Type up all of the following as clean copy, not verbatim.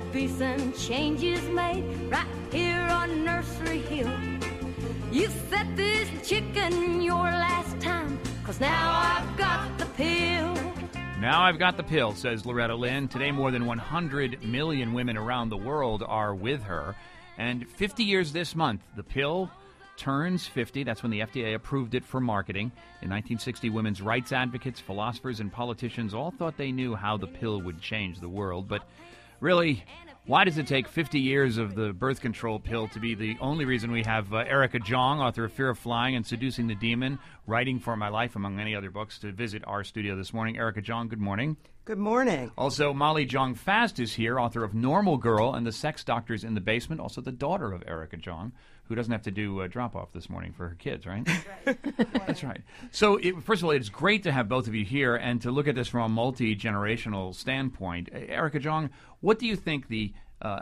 peace and change is made right here on Nursery Hill. You set this chicken your last time, 'cause now I've got the pill. Now I've got the pill, says Loretta Lynn. Today, more than 100 million women around the world are with her. And 50 years this month, the pill turns 50. That's when the FDA approved it for marketing. In 1960, women's rights advocates, philosophers, and politicians all thought they knew how the pill would change the world. But really, why does it take 50 years of the birth control pill to be the only reason we have Erica Jong, author of Fear of Flying and Seducing the Demon, Writing for My Life, among many other books, to visit our studio this morning? Erica Jong, good morning. Good morning. Also, Molly Jong Fast is here, author of Normal Girl and the Sex Doctors in the Basement, also the daughter of Erica Jong, who doesn't have to do a drop-off this morning for her kids, right? That's right. That's right. So, first of all, it's great to have both of you here and to look at this from a multi-generational standpoint. Erica Jong, what do you think the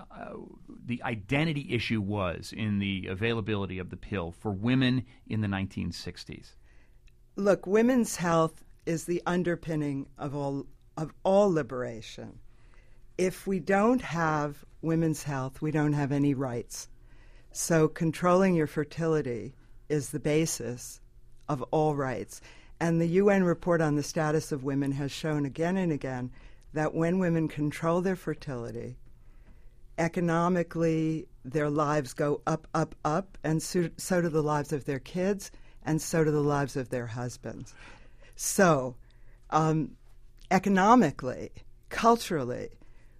identity issue was in the availability of the pill for women in the 1960s? Look, women's health is the underpinning of all liberation. If we don't have women's health, we don't have any rights. So controlling your fertility is the basis of all rights. And the UN report on the status of women has shown again and again that when women control their fertility, economically their lives go up, up, up, and so do the lives of their kids, and so do the lives of their husbands. So economically, culturally,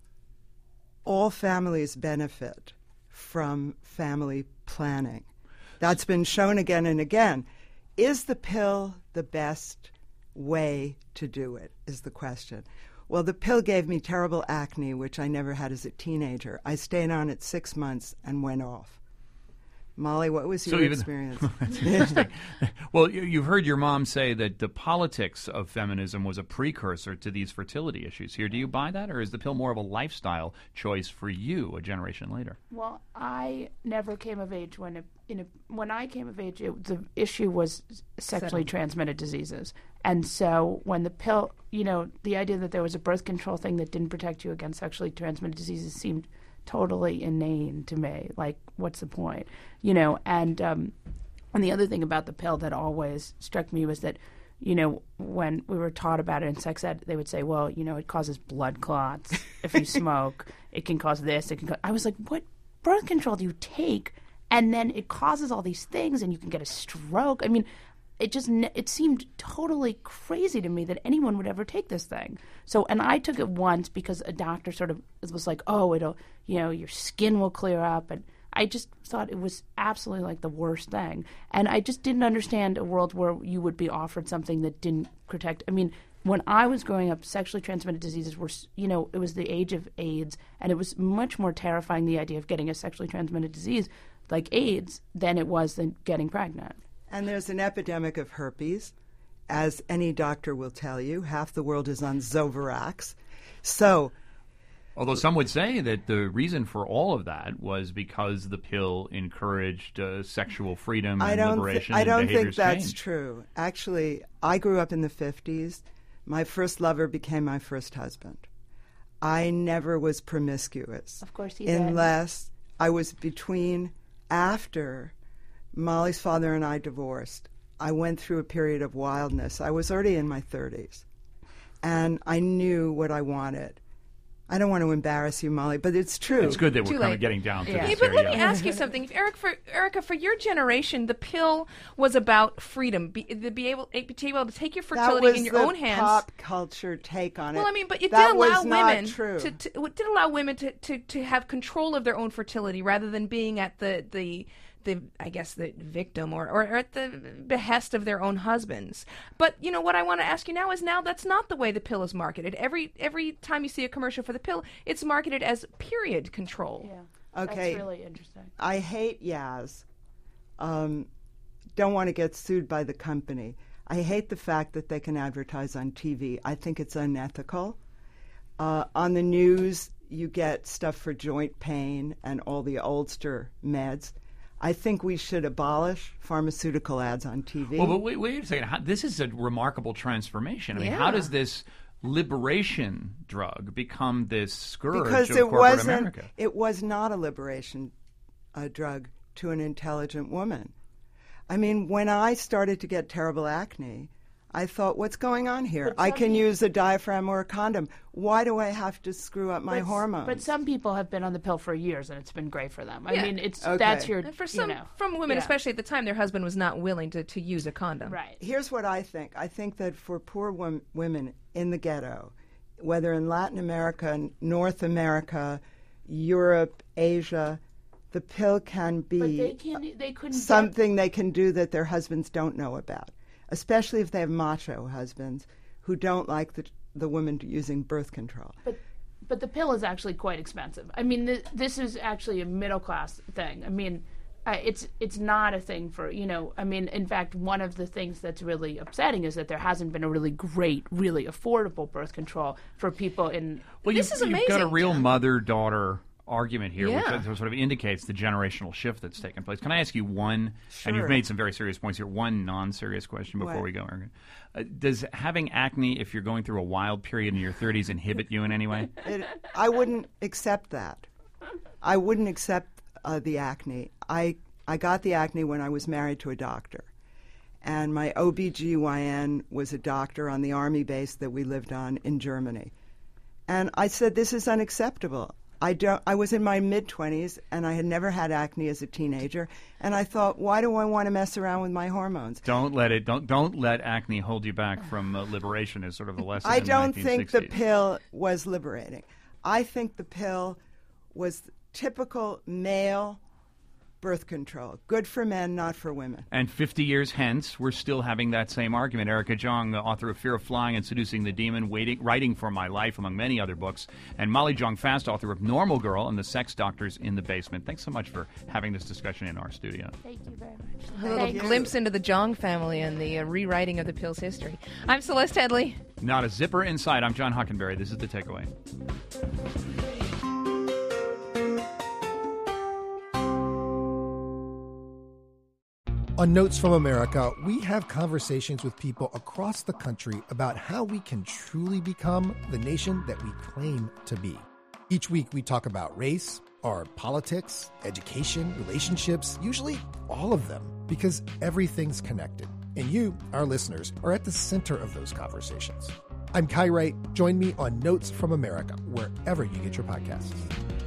all families benefit from family planning. That's been shown again and again. Is the pill the best way to do it, is the question. Well, the pill gave me terrible acne, which I never had as a teenager. I stayed on it 6 months and went off. Molly, what was your experience? That's interesting. Well, you've heard your mom say that the politics of feminism was a precursor to these fertility issues here. Do you buy that, or is the pill more of a lifestyle choice for you a generation later? Well, I never came of age when I came of age, the issue was sexually transmitted diseases. And so when the pill, the idea that there was a birth control thing that didn't protect you against sexually transmitted diseases seemed totally inane to me. Like, what's the point? And the other thing about the pill that always struck me was that, when we were taught about it in sex ed, they would say, well, it causes blood clots if you smoke. It can cause this. I was like, what birth control do you take? And then it causes all these things, and you can get a stroke. I mean, it seemed totally crazy to me that anyone would ever take this thing. So, and I took it once because a doctor sort of was like, oh, it'll, your skin will clear up. And I just thought it was absolutely like the worst thing. And I just didn't understand a world where you would be offered something that didn't protect. I mean, when I was growing up, sexually transmitted diseases were, it was the age of AIDS, and it was much more terrifying, the idea of getting a sexually transmitted disease like AIDS than it was than getting pregnant. And there's an epidemic of herpes, as any doctor will tell you. Half the world is on Zovirax. So, although some would say that the reason for all of that was because the pill encouraged sexual freedom and liberation. I don't think that's change. True. Actually, I grew up in the 50s. My first lover became my first husband. I never was promiscuous. Of course you did. Unless I was after Molly's father and I divorced. I went through a period of wildness. I was already in my 30s, and I knew what I wanted. I don't want to embarrass you, Molly, but it's true. It's good that we're kind of getting down to this. But let me ask you something. Erica, for your generation, the pill was about freedom, to be able to take your fertility in your own hands. That was the pop culture take on it. Well, I mean, but it that did allow women to have control of their own fertility rather than being at the victim or at the behest of their own husbands. But what I want to ask you now is that's not the way the pill is marketed. Every time you see a commercial for the pill, it's marketed as period control. Yeah. Okay. That's really interesting. I hate Yaz. Don't want to get sued by the company. I hate the fact that they can advertise on TV. I think it's unethical. On the news, you get stuff for joint pain and all the Ulster meds. I think we should abolish pharmaceutical ads on TV. Well, but wait a second. This is a remarkable transformation. I mean, how does this liberation drug become this scourge because of it corporate wasn't. America? It was not a liberation drug to an intelligent woman. I mean, when I started to get terrible acne, I thought, what's going on here? I can use a diaphragm or a condom. Why do I have to screw up my hormones? But some people have been on the pill for years, and it's been great for them. Yeah. I mean, it's Okay. that's your, And for some, you know, from women, yeah. especially at the time, their husband was not willing to use a condom. Right. Here's what I think. I think that for poor women in the ghetto, whether in Latin America, North America, Europe, Asia, the pill can be But they couldn't something they can do that their husbands don't know about, especially if they have macho husbands who don't like the woman using birth control. But the pill is actually quite expensive. I mean, this is actually a middle class thing. I mean, it's not a thing for, you know, I mean, in fact, one of the things that's really upsetting is that there hasn't been a really great, really affordable birth control for people in. Well, This is you've got a amazing, real John. mother-daughter argument here, Yeah. which sort of indicates the generational shift that's taken place. Can I ask you one, and you've Sure. made some very serious points here, one non-serious question before What? we go, Erica. Does having acne, if you're going through a wild period in your 30s, inhibit you in any way? I wouldn't accept that. I wouldn't accept the acne. I got the acne when I was married to a doctor. And my OBGYN was a doctor on the army base that we lived on in Germany. And I said, this is unacceptable. I was in my mid-20s, and I had never had acne as a teenager. And I thought, why do I want to mess around with my hormones? Don't let acne hold you back from liberation is sort of the lesson I in the don't 1960s. think the pill was liberating. I think the pill was typical male birth control. Good for men, not for women. And 50 years hence, we're still having that same argument. Erica Jong, author of Fear of Flying and Seducing the Demon, Writing for My Life, among many other books, and Molly Jong Fast, author of Normal Girl and the Sex Doctors in the Basement. Thanks so much for having this discussion in our studio. Thank you very much. A little you. glimpse into the Jong family and the rewriting of the pill's history. I'm Celeste Headley. Not a zipper inside. I'm John Hockenberry. This is The Takeaway. On Notes from America, we have conversations with people across the country about how we can truly become the nation that we claim to be. Each week, we talk about race, our politics, education, relationships, usually all of them, because everything's connected. And you, our listeners, are at the center of those conversations. I'm Kai Wright. Join me on Notes from America, wherever you get your podcasts.